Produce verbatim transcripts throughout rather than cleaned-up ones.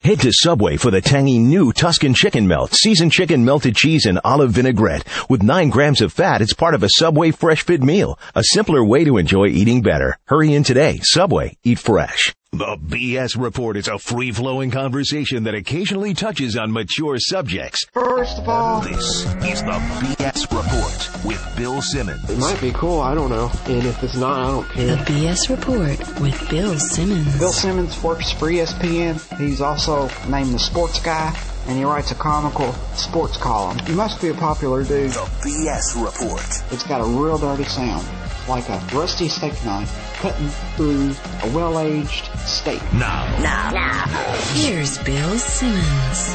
Head to Subway for the tangy new Tuscan Chicken Melt, seasoned chicken, melted cheese, and olive vinaigrette. With nine grams of fat, it's part of a Subway Fresh Fit meal. A simpler way to enjoy eating better. Hurry in today. Subway. Eat fresh. The B S Report is a free-flowing conversation that occasionally touches on mature subjects. First of all, this is the B S Report with Bill Simmons. It might be cool, I don't know. And if it's not, I don't care. The B S Report with Bill Simmons. Bill Simmons works for E S P N. He's also named the Sports Guy, and he writes a comical sports column. He must be a popular dude. The B S Report. It's got a real dirty sound, like a rusty steak knife cutting through a well-aged steak. Now. Now. Now. Here's Bill Simmons.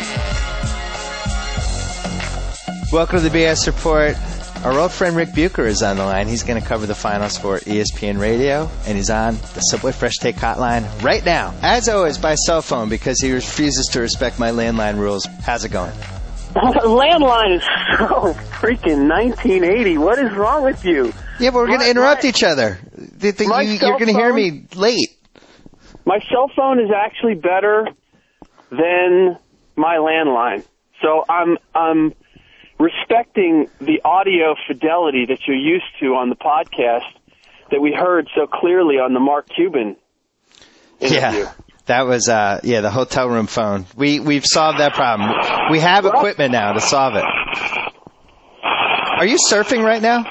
Welcome to the B S Report. Our old friend Rick Bucher is on the line. He's going to cover the finals for E S P N Radio, and he's on the Subway Fresh Take hotline right now, as always, by cell phone, because he refuses to respect my landline rules. How's it going? Landline is so freaking nineteen eighty. What is wrong with you? Yeah, but we're going to interrupt my, each other. The, the, you, you're going to hear me late. My cell phone is actually better than my landline. So I'm I'm respecting the audio fidelity that you're used to on the podcast that we heard so clearly on the Mark Cuban interview. Yeah. That was, uh, yeah, the hotel room phone. We, we've solved that problem. We have equipment now to solve it. Are you surfing right now?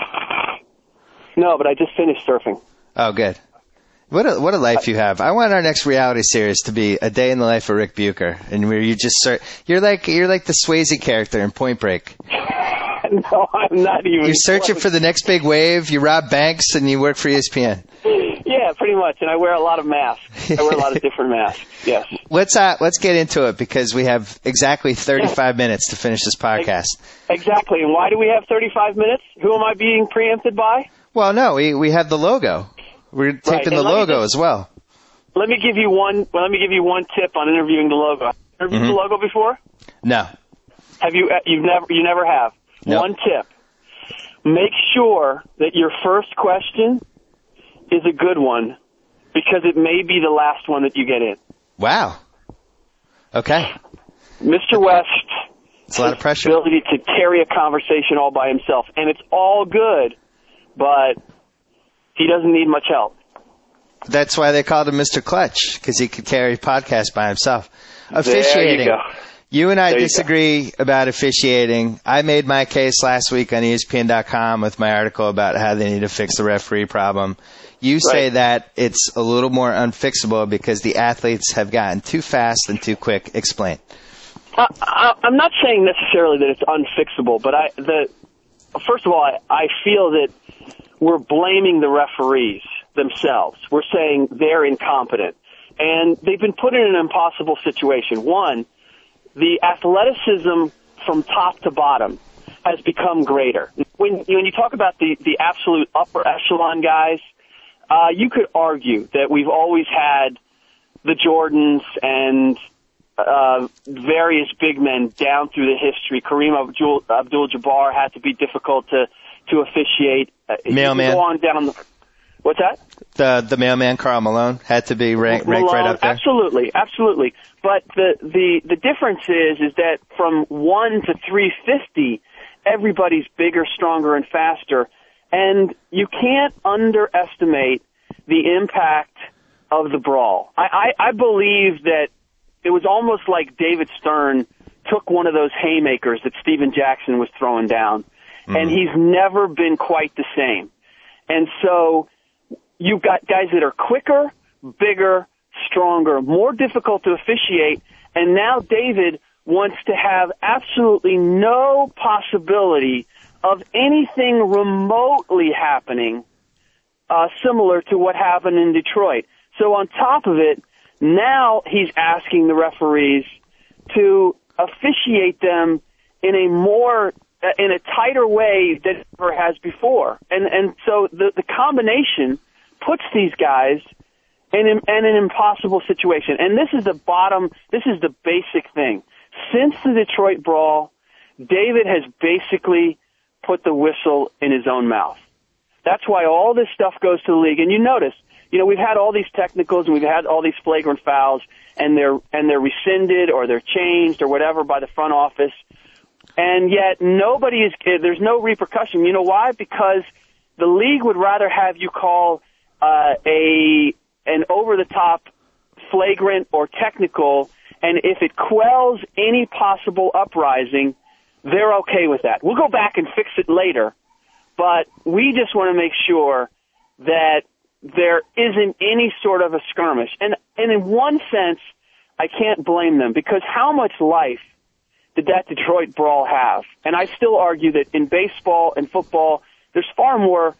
No, but I just finished surfing. Oh, good. What a, what a life you have. I want our next reality series to be A Day in the Life of Rick Bucher, and where you just sur- you're like, you're like the Swayze character in Point Break. No, I'm not even. You're searching close. for the next big wave, you rob banks, and you work for E S P N. Yeah, pretty much, and I wear a lot of masks. I wear a lot of different masks, yes. Let's uh, let's get into it, because we have exactly thirty-five minutes to finish this podcast. Exactly, and why do we have thirty-five minutes? Who am I being preempted by? Well, no, we, we have the logo. We're taking right. the logo just, as well. Let me give you one well, let me give you one tip on interviewing the logo. Interviewed mm-hmm. the logo before? No. Have you you've never you never have. Nope. One tip. Make sure that your first question is a good one, because it may be the last one that you get in. Wow. Okay. Mister West it's a lot of pressure. Has the ability to carry a conversation all by himself, and it's all good, but he doesn't need much help. That's why they called him Mister Clutch, because he could carry podcasts by himself. Officiating. There you go. You and I there disagree about officiating. I made my case last week on E S P N dot com with my article about how they need to fix the referee problem. You say right. that it's a little more unfixable because the athletes have gotten too fast and too quick. Explain. Uh, I, I'm not saying necessarily that it's unfixable, but I, the, first of all, I, I feel that we're blaming the referees themselves. We're saying they're incompetent. And they've been put in an impossible situation. One, the athleticism from top to bottom has become greater. When, when you talk about the, the absolute upper echelon guys, uh, you could argue that we've always had the Jordans and uh, various big men down through the history. Kareem Abdul, Abdul-Jabbar had to be difficult to, to officiate. Uh, Mailman. Go on down the, what's that? The the mailman, Karl Malone, had to be ranked, ranked Malone, right up there. Absolutely, absolutely. But the, the, the difference is is that from one to three fifty, everybody's bigger, stronger, and faster. And you can't underestimate the impact of the brawl. I, I, I believe that it was almost like David Stern took one of those haymakers that Steven Jackson was throwing down, mm. and he's never been quite the same. And so you've got guys that are quicker, bigger, stronger, more difficult to officiate, and now David wants to have absolutely no possibility of anything remotely happening uh, similar to what happened in Detroit. So on top of it, now he's asking the referees to officiate them in a more, uh, in a tighter way than it ever has before. And, and so the, the combination puts these guys in, in an impossible situation. And this is the bottom, this is the basic thing. Since the Detroit brawl, David has basically put the whistle in his own mouth. That's why all this stuff goes to the league. And you notice you know, we've had all these technicals and we've had all these flagrant fouls, and they're and they're rescinded or they're changed or whatever by the front office, and yet nobody is. There's no repercussion. You know why? Because the league would rather have you call uh, a an over-the-top flagrant or technical, and if it quells any possible uprising, they're okay with that. We'll go back and fix it later, but we just want to make sure that there isn't any sort of a skirmish. And, and in one sense, I can't blame them, because how much life did that Detroit brawl have? And I still argue that in baseball and football, there's far more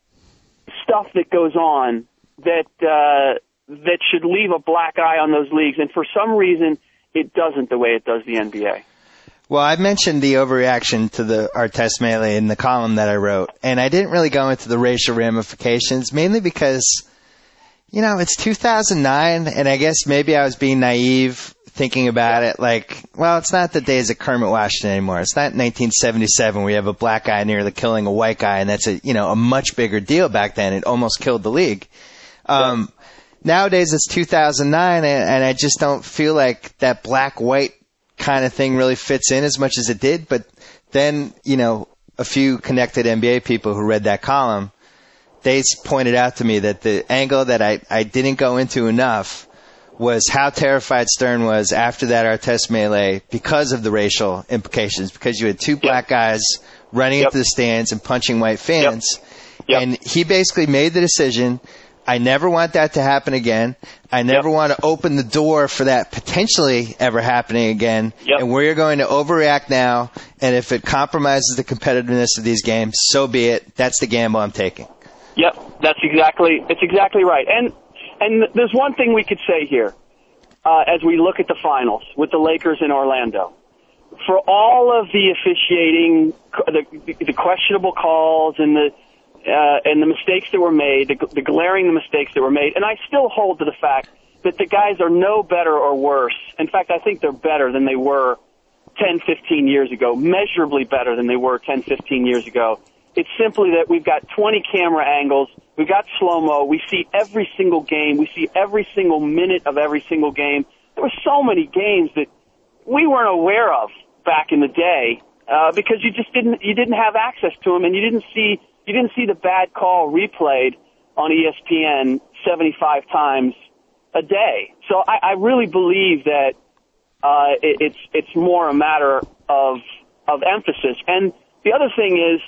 stuff that goes on that uh, that should leave a black eye on those leagues. And for some reason, it doesn't the way it does the N B A. Well, I mentioned the overreaction to the Artest melee in the column that I wrote, and I didn't really go into the racial ramifications, mainly because, you know, it's two thousand nine, and I guess maybe I was being naive thinking about it like, well, it's not the days of Kermit Washington anymore. It's not nineteen seventy-seven where you have a black guy nearly killing a white guy, and that's a, you know, a much bigger deal back then. It almost killed the league. Um, yeah. Nowadays it's two thousand nine, and, and I just don't feel like that black-white kind of thing really fits in as much as it did. But then, you know, a few connected N B A people who read that column, they pointed out to me that the angle that I, I didn't go into enough was how terrified Stern was after that Artest melee because of the racial implications, because you had two black guys running yep. into the stands and punching white fans. Yep. Yep. And he basically made the decision, I never want that to happen again. I never yep. want to open the door for that potentially ever happening again. Yep. And we're going to overreact now. And if it compromises the competitiveness of these games, so be it. That's the gamble I'm taking. Yep, that's exactly, it's exactly right. And, and there's one thing we could say here, uh, as we look at the finals with the Lakers in Orlando. For all of the officiating, the, the questionable calls and the, Uh, and the mistakes that were made, the, the glaring mistakes that were made, and I still hold to the fact that the guys are no better or worse. In fact, I think they're better than they were ten, fifteen years ago, measurably better than they were ten, fifteen years ago. It's simply that we've got twenty camera angles, we've got slow-mo, we see every single game, we see every single minute of every single game. There were so many games that we weren't aware of back in the day uh, because you just didn't, you didn't have access to them, and you didn't see You didn't see the bad call replayed on E S P N seventy-five times a day. So I, I really believe that uh, it, it's it's more a matter of of emphasis. And the other thing is,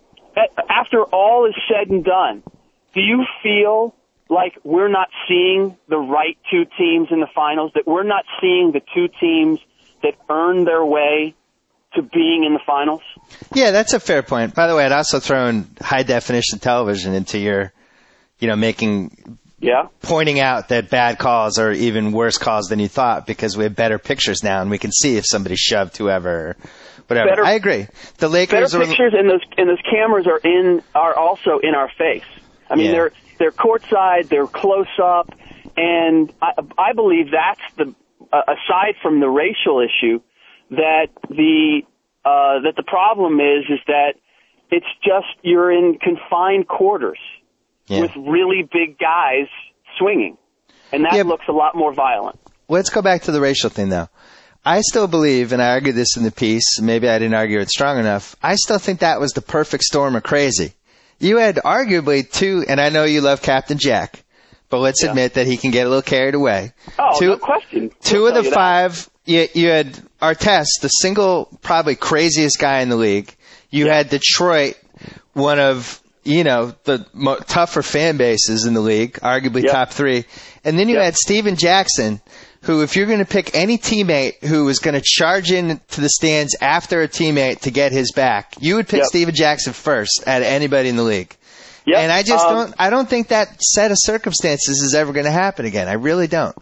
after all is said and done, do you feel like we're not seeing the right two teams in the finals? That we're not seeing the two teams that earned their way to being in the finals? Yeah, that's a fair point. By the way, I'd also throw in high definition television into your, you know, making, yeah, pointing out that bad calls are even worse calls than you thought because we have better pictures now and we can see if somebody shoved whoever or whatever. Better, I agree. The Lakers better are, pictures and those and those cameras are in are also in our face. I mean, yeah. they're they're courtside, they're close up, and I, I believe that's the uh, aside from the racial issue. That the uh, that the problem is is that it's just you're in confined quarters yeah. with really big guys swinging, and that yeah, looks a lot more violent. Let's go back to the racial thing, though. I still believe, and I argued this in the piece. Maybe I didn't argue it strong enough. I still think that was the perfect storm of crazy. You had arguably two, and I know you love Captain Jack, but let's yeah. admit that he can get a little carried away. Oh, two, no question. Two we'll of the five. You, you had Artest, the single, probably craziest guy in the league. You yeah. had Detroit, one of, you know, the mo- tougher fan bases in the league, arguably yep. top three. And then you yep. had Steven Jackson, who, if you're going to pick any teammate who was going to charge into the stands after a teammate to get his back, you would pick yep. Steven Jackson first out of anybody in the league. Yep. And I just um, don't, I don't think that set of circumstances is ever going to happen again. I really don't.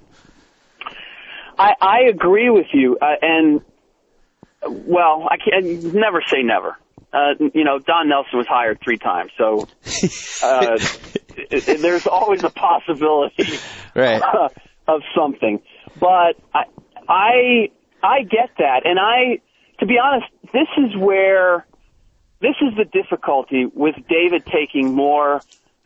I, I agree with you, uh, and, well, I can't never say never. Uh, you know, Don Nelson was hired three times, so uh, it, it, there's always a possibility right. uh, of something. But I, I, I get that, and I, to be honest, this is where, this is the difficulty with David taking more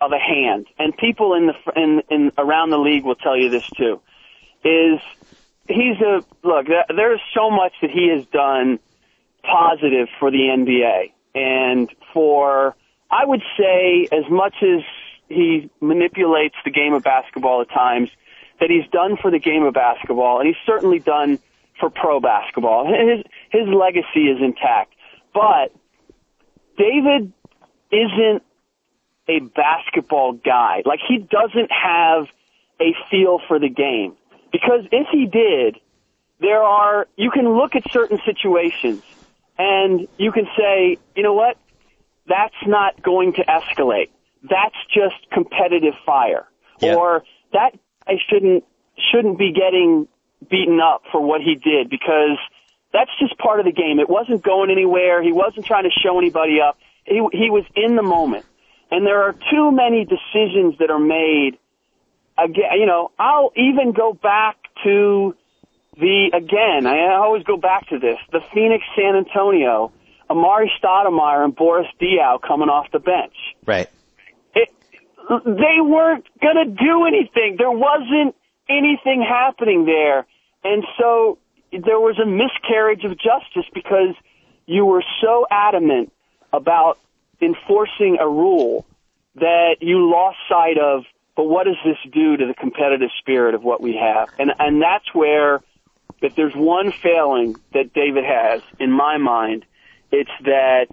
of a hand, and people in the in, in around the league will tell you this too, is he's a look. There's so much that he has done positive for the N B A, and for I would say as much as he manipulates the game of basketball at times, that he's done for the game of basketball, and he's certainly done for pro basketball. His his legacy is intact, but David isn't a basketball guy. Like, he doesn't have a feel for the game. Because if he did, there are, you can look at certain situations and you can say, you know what? That's not going to escalate. That's just competitive fire. Yeah. Or that guy shouldn't, shouldn't be getting beaten up for what he did, because that's just part of the game. It wasn't going anywhere. He wasn't trying to show anybody up. He, he was in the moment. And there are too many decisions that are made. Again, you know, I'll even go back to the, again, I always go back to this, the Phoenix San Antonio, Amari Stoudemire and Boris Diaw coming off the bench. Right. It, they weren't going to do anything. There wasn't anything happening there. And so there was a miscarriage of justice because you were so adamant about enforcing a rule that you lost sight of, but what does this do to the competitive spirit of what we have? And and that's where, if there's one failing that David has, in my mind, it's that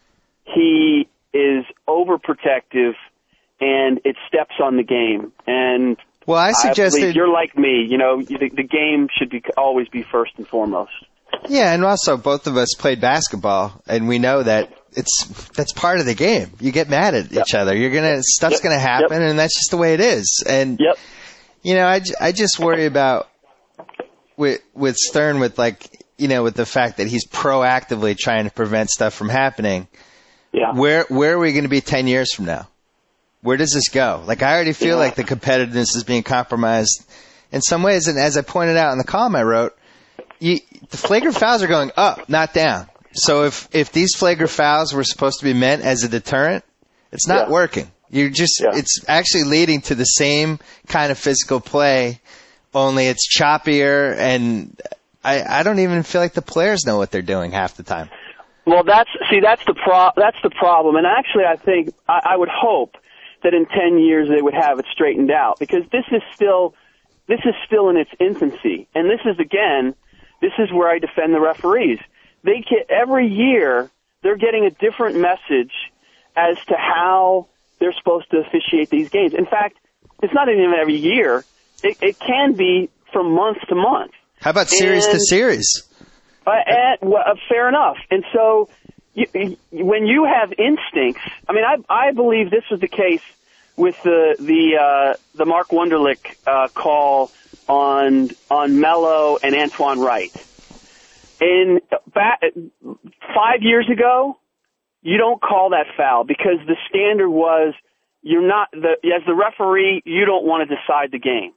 he is overprotective and it steps on the game. And well, I suggested, I you're like me, you know, the, the game should be always be first and foremost. Yeah, and also both of us played basketball, and we know that it's that's part of the game. You get mad at yep. each other. You're gonna stuff's yep. gonna happen, yep. and that's just the way it is. And yep. you know, I, I just worry about with with Stern, with like you know, with the fact that he's proactively trying to prevent stuff from happening. Yeah. Where where are we going to be ten years from now? Where does this go? Like, I already feel yeah. like the competitiveness is being compromised in some ways, and as I pointed out in the column I wrote, you, the flagrant fouls are going up, not down. So if, if these flagrant fouls were supposed to be meant as a deterrent, it's not yeah. working. You're just, yeah. it's actually leading to the same kind of physical play, only it's choppier, and I, I don't even feel like the players know what they're doing half the time. Well, that's, see, that's the pro, that's the problem. And actually, I think, I, I would hope that in ten years they would have it straightened out, because this is still, this is still in its infancy. And this is, again, this is where I defend the referees. They get, every year, they're getting a different message as to how they're supposed to officiate these games. In fact, it's not even every year. It, it can be from month to month. How about series and, to series? Uh, and, well, uh, fair enough. And so you, when you have instincts, I mean, I, I believe this was the case with the the uh, the Mark Wunderlich uh, call on on Melo and Antoine Wright. In back, five years ago, you don't call that foul because the standard was you're not the as the referee, you don't want to decide the game,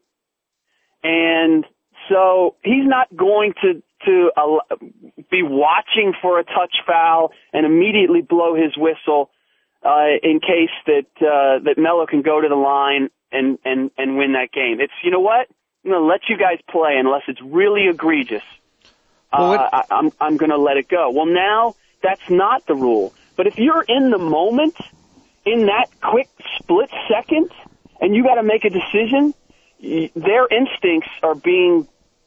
and so he's not going to to uh, be watching for a touch foul and immediately blow his whistle uh, in case that uh, that Melo can go to the line and and and win that game. It's, you know what, I'm going to let you guys play unless it's really egregious. Well, uh, I, I'm I'm going to let it go. Well, now that's not the rule. But if you're in the moment, in that quick split second, and you got to make a decision, their instincts are being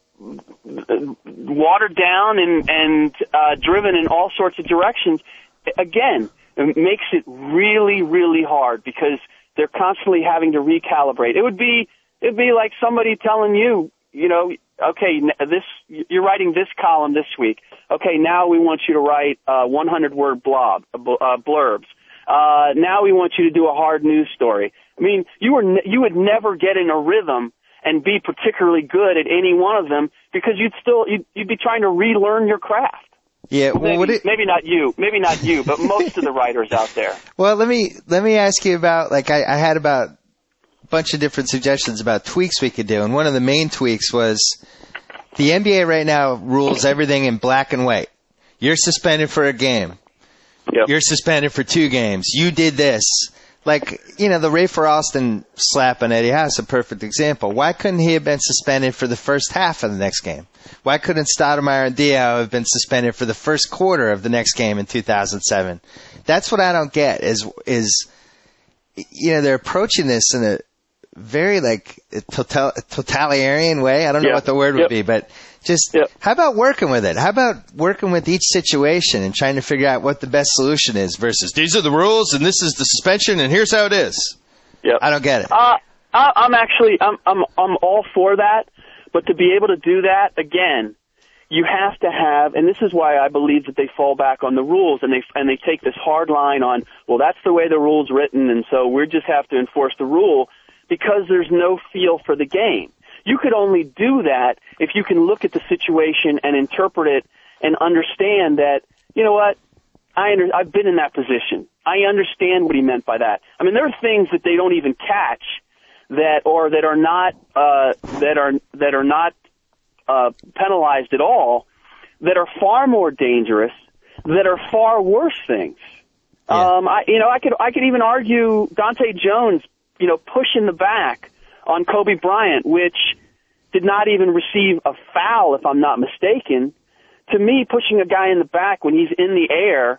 watered down and and uh, driven in all sorts of directions. Again, it makes it really, really hard because they're constantly having to recalibrate. It would be it'd be like somebody telling you, you know, okay, this you're writing this column this week. Okay, now we want you to write a hundred word blob uh, blurbs. Uh, now we want you to do a hard news story. I mean, you were you would never get in a rhythm and be particularly good at any one of them because you'd still you'd, you'd be trying to relearn your craft. Yeah, well, maybe, would it... maybe not you, maybe not you, but most of the writers out there. Well, let me let me ask you about like I, I had about a bunch of different suggestions about tweaks we could do, and one of the main tweaks was the N B A right now rules everything in black and white. You're suspended for a game. Yep. You're suspended for two games. You did this. Like, you know, the Rafer Alston slap on Eddie House, a perfect example. Why couldn't he have been suspended for the first half of the next game? Why couldn't Stoudemire and Diao have been suspended for the first quarter of the next game in two thousand seven? That's what I don't get is, is, you know, they're approaching this in a very, like, total, totalitarian way. I don't know yeah. what the word would yep. be, but just, yep. how about working with it? How about working with each situation and trying to figure out what the best solution is versus these are the rules and this is the suspension and here's how it is. Yep. I don't get it. Uh, I, I'm actually, I'm, I'm, I'm all for that, but to be able to do that, again, you have to have, and this is why I believe that they fall back on the rules and they, and they take this hard line on, well, that's the way the rule's written and so we just have to enforce the rule because there's no feel for the game. You could only do that if you can look at the situation and interpret it and understand that, you know what, I under, I've been in that position. I understand what he meant by that. I mean, there are things that they don't even catch that, or that are not, uh, that are, that are not, uh, penalized at all, that are far more dangerous, that are far worse things. Yeah. Um, I, you know, I could, I could even argue Dante Jones, you know, push in the back on Kobe Bryant, which did not even receive a foul, if I'm not mistaken. To me, pushing a guy in the back when he's in the air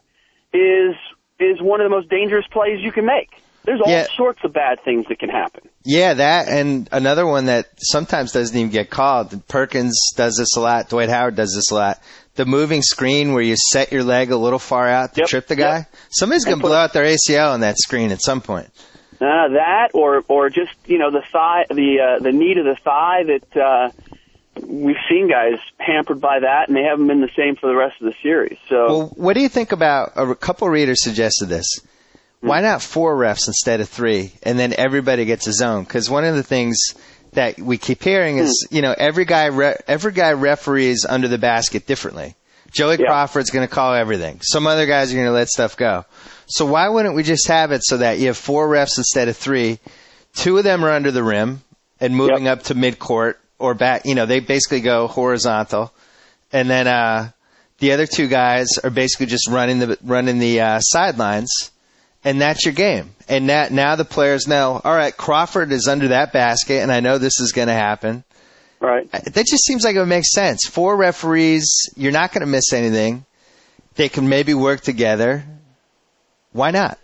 is is one of the most dangerous plays you can make. There's all yeah. sorts of bad things that can happen. Yeah, that and another one that sometimes doesn't even get called. Perkins does this a lot. Dwight Howard does this a lot. The moving screen where you set your leg a little far out to yep. trip the guy. Yep. Somebody's going to blow out their A C L on that screen at some point. Uh, that or or just, you know, the thigh, the uh, the knee to the thigh that uh, we've seen guys hampered by that, and they haven't been the same for the rest of the series. So, well, what do you think about a couple readers suggested this? Why not four refs instead of three, and then everybody gets a zone? Because one of the things that we keep hearing is, you know, every guy re- every guy referees under the basket differently. Joey yeah. Crawford's going to call everything. Some other guys are going to let stuff go. So why wouldn't we just have it so that you have four refs instead of three? Two of them are under the rim and moving yep. up to midcourt or back. You know, they basically go horizontal, and then uh, the other two guys are basically just running the running the uh, sidelines, and that's your game. And that, now the players know, all right, Crawford is under that basket, and I know this is going to happen. Right. That just seems like it would make sense. Four referees, you're not going to miss anything. They can maybe work together. Why not?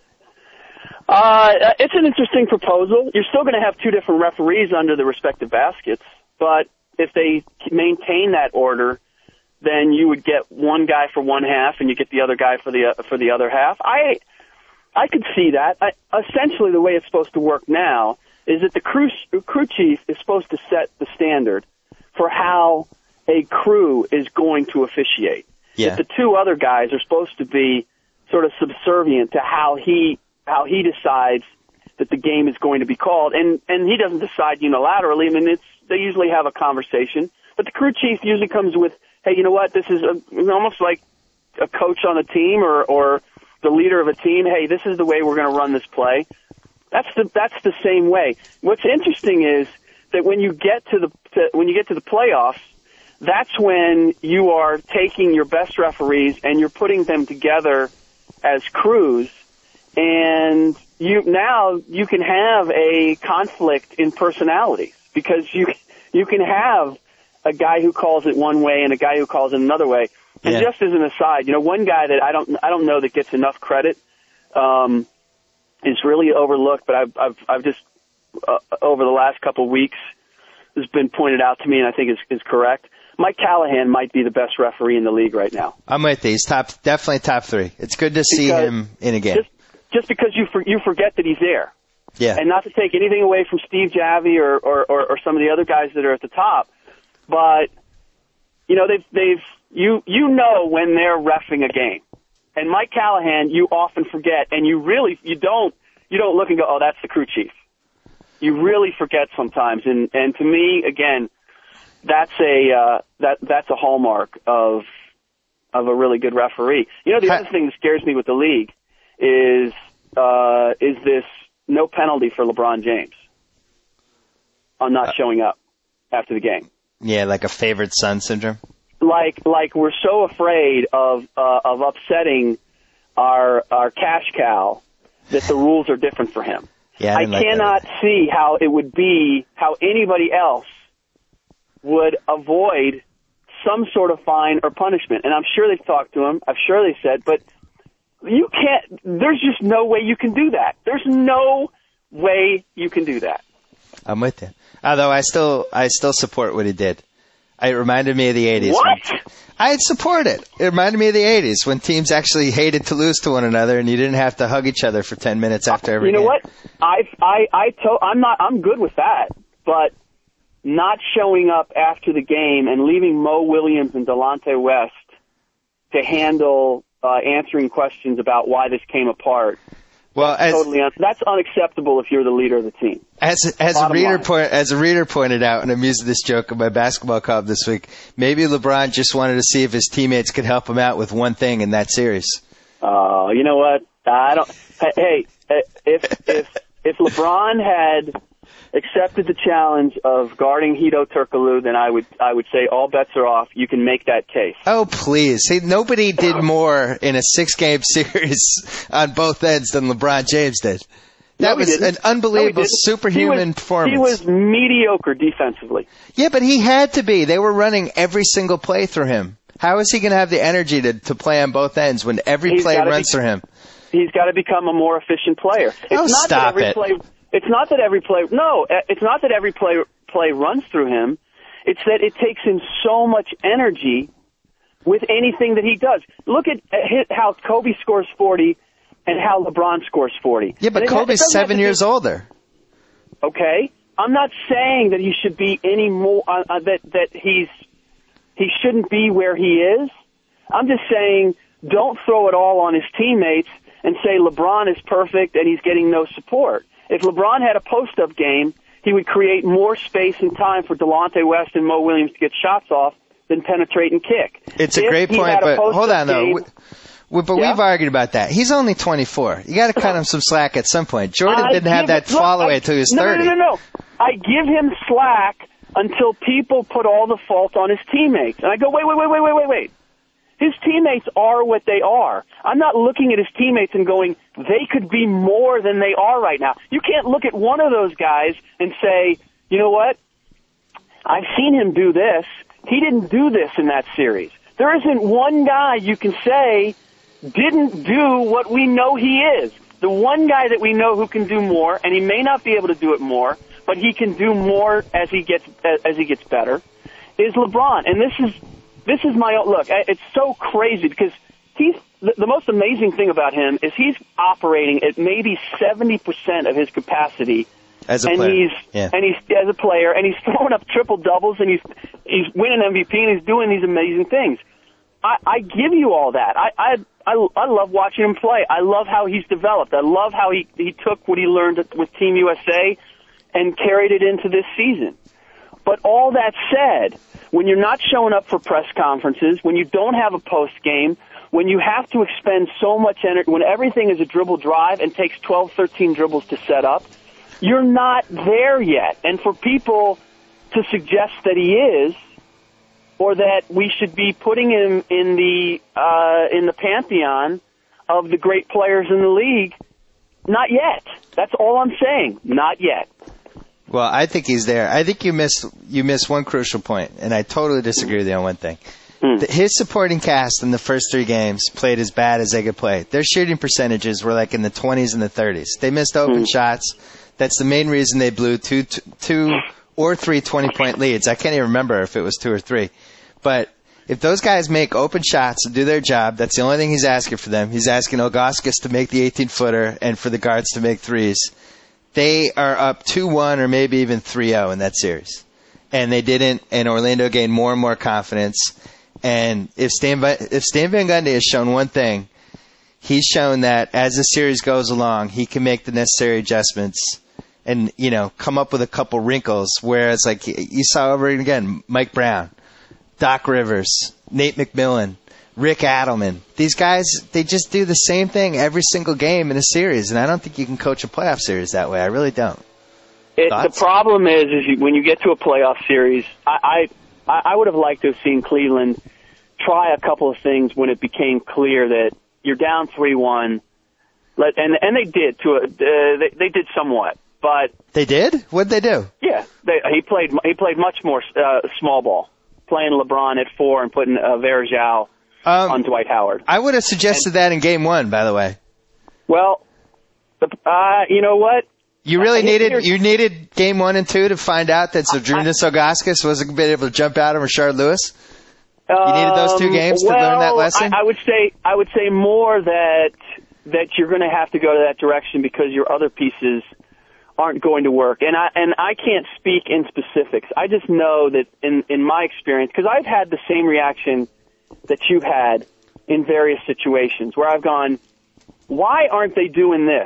Uh, it's an interesting proposal. You're still going to have two different referees under the respective baskets, but if they maintain that order, then you would get one guy for one half and you get the other guy for the uh, for the other half. I I could see that. I, essentially, the way it's supposed to work now is that the crew crew chief is supposed to set the standard for how a crew is going to officiate. Yeah. That the two other guys are supposed to be sort of subservient to how he how he decides that the game is going to be called, and and he doesn't decide unilaterally. I mean, it's they usually have a conversation, but the crew chief usually comes with, hey, you know what? This is a, it's almost like a coach on a team or or the leader of a team. Hey, this is the way we're going to run this play. That's the that's the same way. What's interesting is that when you get to the to, when you get to the playoffs, that's when you are taking your best referees and you're putting them together as crews, and you now you can have a conflict in personalities because you you can have a guy who calls it one way and a guy who calls it another way. And yeah. just as an aside, you know, one guy that I don't I don't know that gets enough credit um, is really overlooked, but I've I've I've just uh, over the last couple of weeks has been pointed out to me, and I think is is correct. Mike Callahan might be the best referee in the league right now. I'm with you. He's top, definitely top three. It's good to see because him in a game. Just, just because you for, you forget that he's there. Yeah. And not to take anything away from Steve Javi or, or, or, or some of the other guys that are at the top, but you know they've they've you you know when they're reffing a game, and Mike Callahan you often forget, and you really you don't you don't look and go, oh, that's the crew chief. You really forget sometimes, and and to me again. That's a uh, that that's a hallmark of of a really good referee. You know, the other thing that scares me with the league is uh, is this no penalty for LeBron James on not showing up after the game. Yeah, like a favored son syndrome. Like like we're so afraid of uh, of upsetting our our cash cow that the rules are different for him. Yeah, I, I like cannot that. see how it would be, how anybody else would avoid some sort of fine or punishment. And I'm sure they've talked to him. I'm sure they said, but you can't, there's just no way you can do that. There's no way you can do that. I'm with you. Although I still, I still support what he did. It reminded me of the eighties. What? I'd support it. It reminded me of the eighties when teams actually hated to lose to one another and you didn't have to hug each other for ten minutes after every game. You know game. what? I, I, I to, I'm not, I'm good with that, but not showing up after the game and leaving Mo Williams and Delonte West to handle uh, answering questions about why this came apart. Well, as, totally un- that's unacceptable if you're the leader of the team. As as a reader point, as a reader pointed out, and I'm using this joke in my basketball column this week, maybe LeBron just wanted to see if his teammates could help him out with one thing in that series. Oh, uh, you know what? I don't. Hey, if if if LeBron had accepted the challenge of guarding Hedo Turkoglu, then I would I would say all bets are off. You can make that case. Oh, please. See, nobody did more in a six-game series on both ends than LeBron James did. That no, was didn't. an unbelievable, no, superhuman he was, performance. He was mediocre defensively. Yeah, but he had to be. They were running every single play through him. How is he going to have the energy to, to play on both ends when every he's play runs be, through him? He's got to become a more efficient player. It's oh, not stop that every it. Play, it's not that every play, no, it's not that every play, play runs through him. It's that it takes him so much energy with anything that he does. Look at how Kobe scores forty and how LeBron scores forty. Yeah, but it, Kobe's it seven years do, older. Okay. I'm not saying that he should be any more, uh, uh, that, that he's, he shouldn't be where he is. I'm just saying don't throw it all on his teammates and say LeBron is perfect and he's getting no support. If LeBron had a post-up game, he would create more space and time for Delonte West and Mo Williams to get shots off than penetrate and kick. It's a if great point, but hold on, though. We, we, but yeah? we've argued about that. He's only twenty-four. You got to cut him some slack at some point. Jordan I didn't have that look, fall away I, until he was no, thirty. No, no, no, no. I give him slack until people put all the fault on his teammates. And I go, wait, wait, wait, wait, wait, wait, wait. His teammates are what they are. I'm not looking at his teammates and going, they could be more than they are right now. You can't look at one of those guys and say, you know what? I've seen him do this. He didn't do this in that series. There isn't one guy you can say didn't do what we know he is. The one guy that we know who can do more, and he may not be able to do it more, but he can do more as he gets as he gets better, is LeBron. And this is this is my own look. It's so crazy because he's the, the most amazing thing about him is he's operating at maybe seventy percent of his capacity. As a and player. he's yeah. and he's as a player, and he's throwing up triple doubles, and he's he's winning M V P, and he's doing these amazing things. I, I give you all that. I, I I I love watching him play. I love how he's developed. I love how he he took what he learned with Team U S A and carried it into this season. But all that said, when you're not showing up for press conferences, when you don't have a post game, when you have to expend so much energy, when everything is a dribble drive and takes twelve, thirteen dribbles to set up, you're not there yet. And for people to suggest that he is, or that we should be putting him in the uh, in the pantheon of the great players in the league, not yet. That's all I'm saying. Not yet. Well, I think he's there. I think you missed you missed one crucial point, and I totally disagree with you on one thing. Hmm. The, his supporting cast in the first three games played as bad as they could play. Their shooting percentages were like in the twenties and the thirties. They missed open hmm. shots. That's the main reason they blew two, two, two or three twenty-point leads. I can't even remember if it was two or three. But if those guys make open shots and do their job, that's the only thing he's asking for them. He's asking Ilgauskas to make the eighteen-footer and for the guards to make threes. They are up two one or maybe even three oh in that series. And they didn't, and Orlando gained more and more confidence. And if Stan, if Stan Van Gundy has shown one thing, he's shown that as the series goes along, he can make the necessary adjustments and, you know, come up with a couple wrinkles where it's like you saw over and again, Mike Brown, Doc Rivers, Nate McMillan, Rick Adelman. These guys, they just do the same thing every single game in a series, and I don't think you can coach a playoff series that way. I really don't. It, the problem is, is you, when you get to a playoff series, I, I, I would have liked to have seen Cleveland try a couple of things when it became clear that you're down three one. Let and and they did to a uh, they they did somewhat, but they did. What'd they do? Yeah, they, he played he played much more uh, small ball, playing LeBron at four and putting uh, Varejao um, on Dwight Howard. I would have suggested and, that in game one, by the way. Well, the, uh, you know what? You really needed you needed game one and two to find out that Zydrunas Ilgauskas wasn't going to be able to jump out of Rashard Lewis. You needed those two games well, to learn that lesson? I, I would say I would say more that that you're going to have to go to that direction because your other pieces aren't going to work. And I and I can't speak in specifics. I just know that in in my experience, because I've had the same reaction that you've had in various situations where I've gone, why aren't they doing this?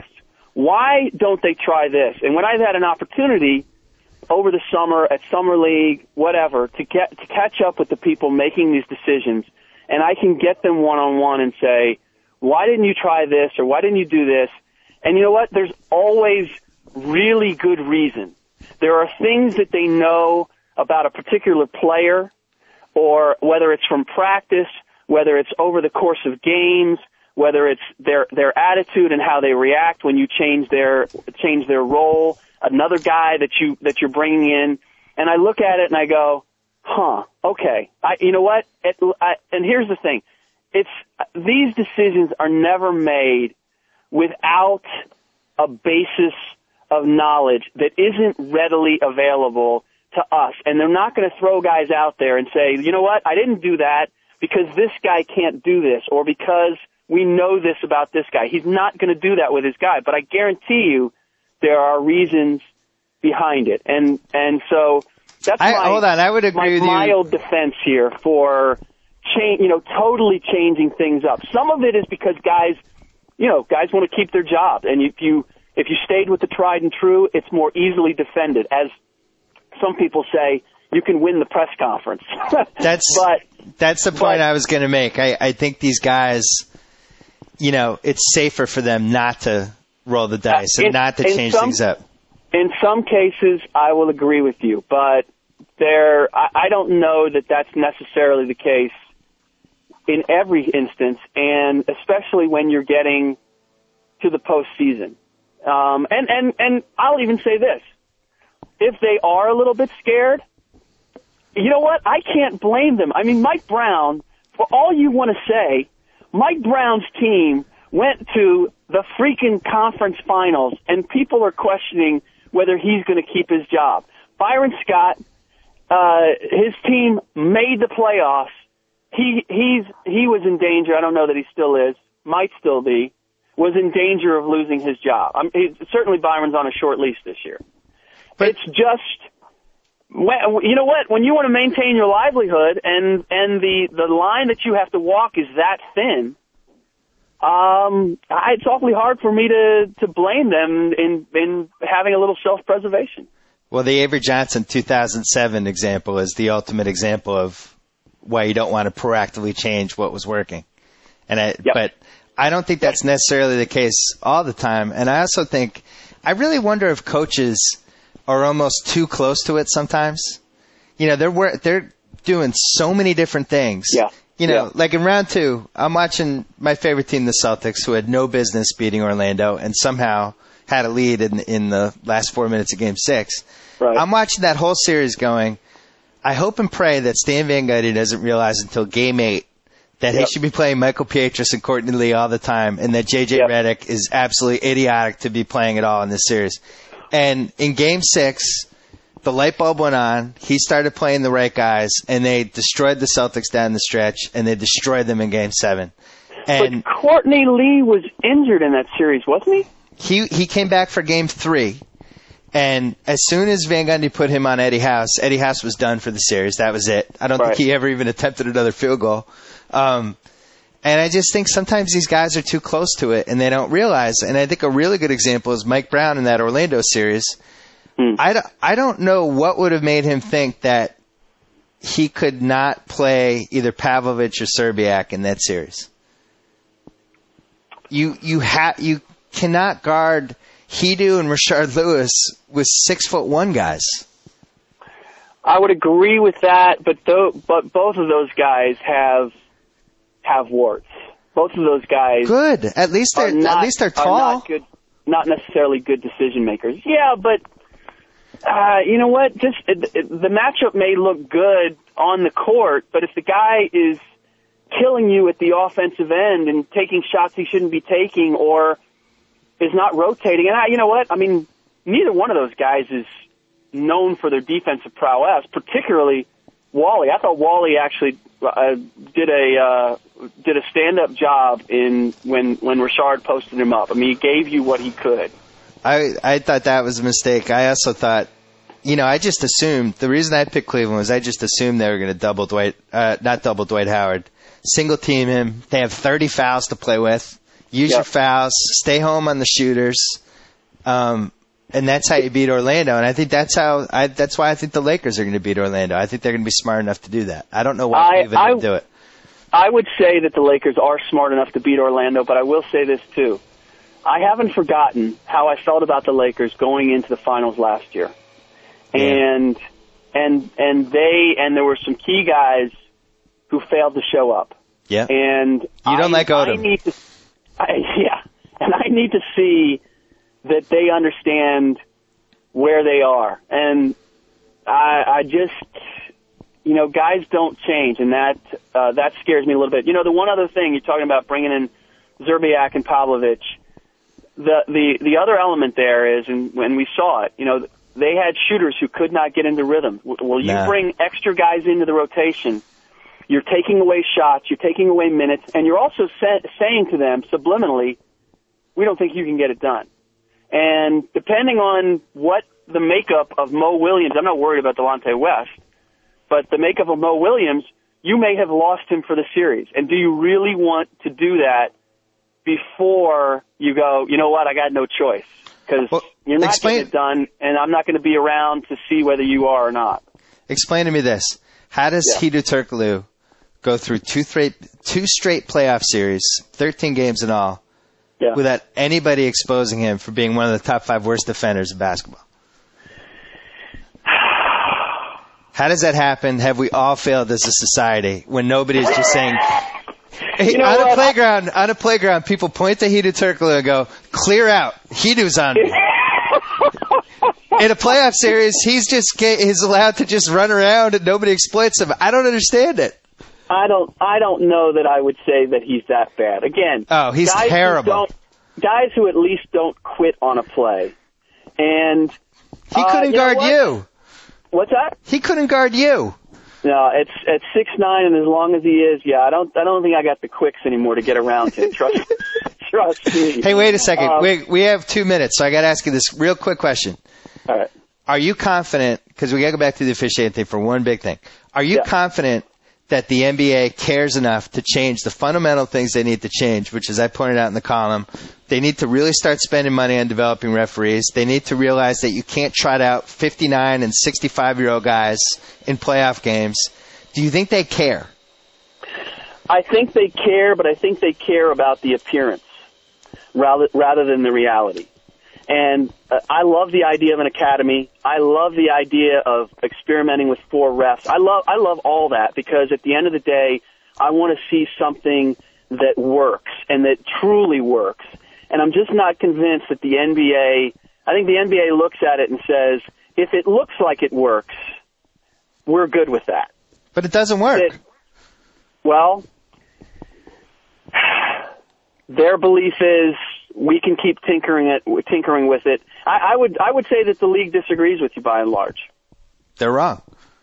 Why don't they try this? And when I've had an opportunity over the summer at Summer League, whatever, to get to catch up with the people making these decisions, and I can get them one-on-one and say, why didn't you try this, or why didn't you do this? And you know what? There's always really good reason. There are things that they know about a particular player, or whether it's from practice, whether it's over the course of games, whether it's their their attitude and how they react when you change their change their role, another guy that you that you're bringing in, and I look at it and I go, huh, okay. I, you know what? It, I, and here's the thing: it's these decisions are never made without a basis of knowledge that isn't readily available to us, and they're not going to throw guys out there and say, you know what? I didn't do that because this guy can't do this, or because we know this about this guy. He's not going to do that with his guy, but I guarantee you there are reasons behind it. And and so that's I, my, hold on, I would agree my with you. mild defense here for change, you know, totally changing things up. Some of it is because guys, you know, guys want to keep their job, and if you if you stayed with the tried and true, it's more easily defended. As some people say, you can win the press conference. that's but, that's the point but, I was going to make. I, I think these guys, you know, it's safer for them not to roll the dice and in, not to change some, things up. In some cases, I will agree with you, but there, I, I don't know that that's necessarily the case in every instance, and especially when you're getting to the postseason. Um, and, and, and I'll even say this. If they are a little bit scared, you know what? I can't blame them. I mean, Mike Brown, for all you want to say, Mike Brown's team went to the freaking conference finals, and people are questioning whether he's going to keep his job. Byron Scott, uh, his team made the playoffs. He he's he was in danger. I don't know that he still is. Might still be. Was in danger of losing his job. I mean, certainly Byron's on a short leash this year. But it's just, you know what? When you want to maintain your livelihood, and and the the line that you have to walk is that thin. Um, it's awfully hard for me to, to blame them in, in having a little self-preservation. Well, the Avery Johnson two thousand seven example is the ultimate example of why you don't want to proactively change what was working. And I, yep. But I don't think that's necessarily the case all the time. And I also think, I really wonder if coaches are almost too close to it sometimes. You know, they're they're doing so many different things. Yeah. You know, yeah. like in round two, I'm watching my favorite team, the Celtics, who had no business beating Orlando and somehow had a lead in in the last four minutes of Game Six. Right. I'm watching that whole series going, I hope and pray that Stan Van Gundy doesn't realize until Game Eight that yep. he should be playing Michael Pietrus and Courtney Lee all the time, and that J J yep. Redick is absolutely idiotic to be playing at all in this series. And in Game Six, the light bulb went on. He started playing the right guys, and they destroyed the Celtics down the stretch, and they destroyed them in Game Seven. And but Courtney Lee was injured in that series, wasn't he? He he came back for Game Three, and as soon as Van Gundy put him on Eddie House, Eddie House was done for the series. That was it. I don't right. think he ever even attempted another field goal. Um, and I just think sometimes these guys are too close to it, and they don't realize. And I think a really good example is Mike Brown in that Orlando series. Hmm. I, don't, I don't know what would have made him think that he could not play either Pavlovich or Serbiak in that series. You you ha- you cannot guard Hedo and Rashard Lewis with six foot one guys. I would agree with that, but th- but both of those guys have have warts. both of those guys. Good. At least they're not, at least they're are tall. Not good, not necessarily good decision makers. Yeah, but uh, you know what? Just it, it, the matchup may look good on the court, but if the guy is killing you at the offensive end and taking shots he shouldn't be taking, or is not rotating, and I, you know what? I mean, neither one of those guys is known for their defensive prowess, particularly Wally. I thought Wally actually uh, did a uh, did a stand-up job in when when Richard posted him up. I mean, he gave you what he could. I I thought that was a mistake. I also thought, you know, I just assumed the reason I picked Cleveland was I just assumed they were going to double Dwight, uh, not double Dwight Howard, single team him. They have thirty fouls to play with. Use yep. your fouls. Stay home on the shooters. Um, and that's how you beat Orlando. And I think that's how. I, that's why I think the Lakers are going to beat Orlando. I think they're going to be smart enough to do that. I don't know why Cleveland would do it. I would say that the Lakers are smart enough to beat Orlando, but I will say this too. I haven't forgotten how I felt about the Lakers going into the finals last year. Yeah. And and and they and there were some key guys who failed to show up. Yeah. And you don't I, like Odom. I need to, I, yeah. And I need to see that they understand where they are. And I, I just, you know, guys don't change, and that uh, that scares me a little bit. You know, the one other thing you're talking about bringing in Zerbiak and Pavlovic, the the the other element there is, and when we saw it, you know, they had shooters who could not get into rhythm. Well, you nah. bring extra guys into the rotation, you're taking away shots, you're taking away minutes, and you're also sa- saying to them subliminally, we don't think you can get it done. And depending on what the makeup of Mo Williams, I'm not worried about Delonte West, but the makeup of Mo Williams, you may have lost him for the series. And do you really want to do that before you go, you know what, I got no choice? Because well, you're not explain- getting it done, and I'm not going to be around to see whether you are or not. Explain to me this. How does yeah. Hedo Turkoglu go through two straight, two straight playoff series, thirteen games in all, yeah. without anybody exposing him for being one of the top five worst defenders in basketball? How does that happen? Have we all failed as a society when nobody's just saying, hey, you know on what? a playground, on a playground, people point to Hedo Turkoglu and go, clear out. Hedo's on me. In a playoff series, he's just he's allowed to just run around and nobody exploits him. I don't understand it. I don't. I don't know that I would say that he's that bad. Again, oh, he's guys terrible. Who guys who at least don't quit on a play, and he couldn't uh, guard what? you. What's that? He couldn't guard you. No, it's at six nine, and as long as he is, yeah, I don't. I don't think I got the quicks anymore to get around him. Trust, trust me. Hey, wait a second. Um, we we have two minutes, so I got to ask you this real quick question. All right. Are you confident? Because we got to go back to the officiating thing for one big thing. Are you yeah. confident that the N B A cares enough to change the fundamental things they need to change, which, as I pointed out in the column, they need to really start spending money on developing referees. They need to realize that you can't trot out fifty-nine and sixty-five-year-old guys in playoff games. Do you think they care? I think they care, but I think they care about the appearance rather rather than the reality. And uh, I love the idea of an academy. I love the idea of experimenting with four refs. I love I love all that because at the end of the day, I want to see something that works and that truly works. And I'm just not convinced that the N B A, I think the N B A looks at it and says, if it looks like it works, we're good with that. But it doesn't work. It, well, their belief is we can keep tinkering it, tinkering with it. I, I would, I would say that the league disagrees with you by and large. They're wrong.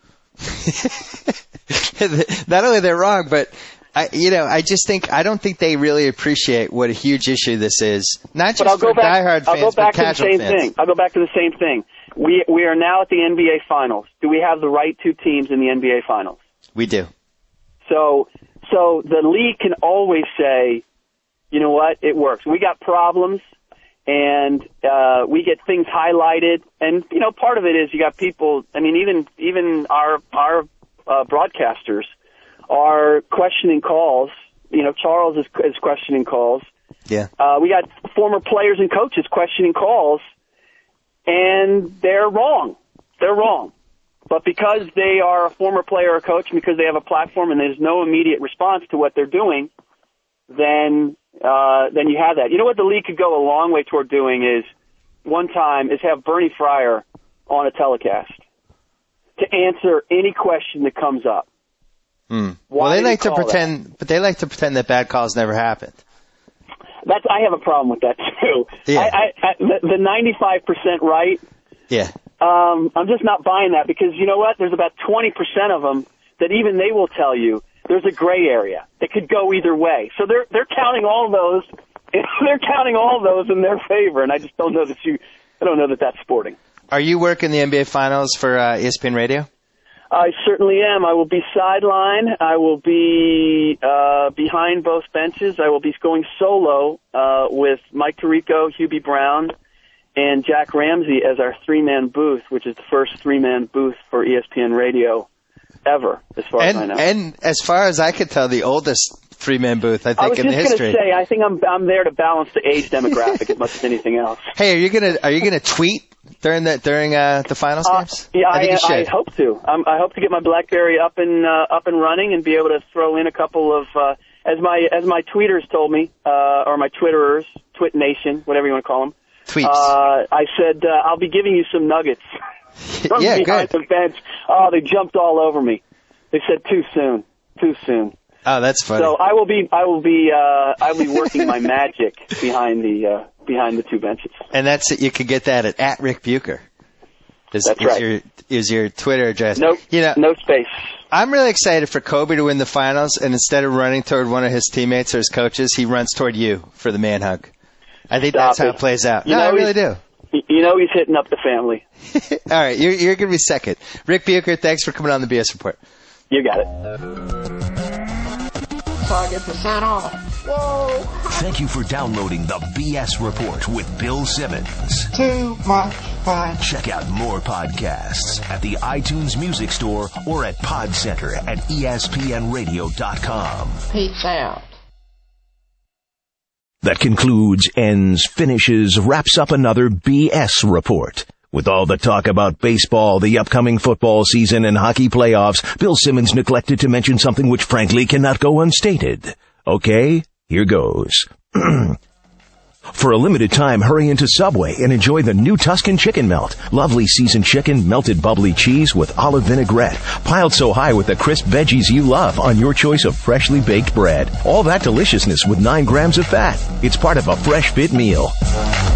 Not only they're wrong, but I, you know, I just think I don't think they really appreciate what a huge issue this is. Not just for back, diehard fans, I'll go back but casual to the same fans. thing. I'll go back to the same thing. We we are now at the N B A Finals. Do we have the right two teams in the N B A Finals? We do. So so the league can always say, you know what, it works. We got problems, and uh, we get things highlighted. And, you know, part of it is you got people, I mean, even even our our uh, broadcasters are questioning calls. You know, Charles is, is questioning calls. Yeah. Uh, we got former players and coaches questioning calls, and they're wrong. They're wrong. But because they are a former player or coach, because they have a platform and there's no immediate response to what they're doing, then uh, then you have that. You know what the league could go a long way toward doing is one time is have Bernie Fryer on a telecast to answer any question that comes up. Hmm. Well, they like to pretend, that? but they like to pretend that bad calls never happened. That's I have a problem with that too. Yeah. I, I, I, the ninety-five percent right. Yeah. Um, I'm just not buying that because you know what? There's about twenty percent of them that even they will tell you there's a gray area. It could go either way. So they're they're counting all those. They're counting all those in their favor, and I just don't know that you. I don't know that that's sporting. Are you working the N B A Finals for uh, E S P N Radio? I certainly am. I will be sideline. I will be uh, behind both benches. I will be going solo uh, with Mike Tirico, Hubie Brown, and Jack Ramsey as our three-man booth, which is the first three-man booth for E S P N Radio ever, as far and, as I know. And as far as I could tell, the oldest three-man booth, I think, I was in the just history. going to say, I think I'm I'm there to balance the age demographic as much as anything else. Hey, are you gonna are you gonna tweet during the during uh, the finals Uh, games? yeah, I, think I, you should. I hope to. Um, I hope to get my BlackBerry up and uh, up and running and be able to throw in a couple of, uh, as my as my tweeters told me, uh, or my Twitterers, Twit Nation, whatever you want to call them. Tweets. Uh, I said uh, I'll be giving you some nuggets from Yeah, behind good. the bench. Oh, they jumped all over me. They said too soon, too soon. Oh, that's funny. So I will be, I will be, uh, I will be working my magic behind the uh, behind the two benches. And that's it. You can get that at, at Rick Bucher. Is, That's is right. Your, is your Twitter address? Nope. You know, no space. I'm really excited for Kobe to win the finals, and instead of running toward one of his teammates or his coaches, he runs toward you for the man hug. I think Stop that's how it. it plays out. You no, know I really he's- do. You know he's hitting up the family. All right, you're, you're going to be second. Rick Bucher, thanks for coming on the B S Report. You got it. So I get the sign off. Whoa! Thank you for downloading the B S Report with Bill Simmons. Too much fun. Check out more podcasts at the iTunes Music Store or at Pod Center at E S P N radio dot com. Peace out. That concludes, ends, finishes, wraps up another B S Report. With all the talk about baseball, the upcoming football season, and hockey playoffs, Bill Simmons neglected to mention something which frankly cannot go unstated. Okay, here goes. For a limited time, hurry into Subway and enjoy the new Tuscan Chicken Melt. Lovely seasoned chicken, melted bubbly cheese with olive vinaigrette, piled so high with the crisp veggies you love on your choice of freshly baked bread. All that deliciousness with nine grams of fat. It's part of a fresh fit meal.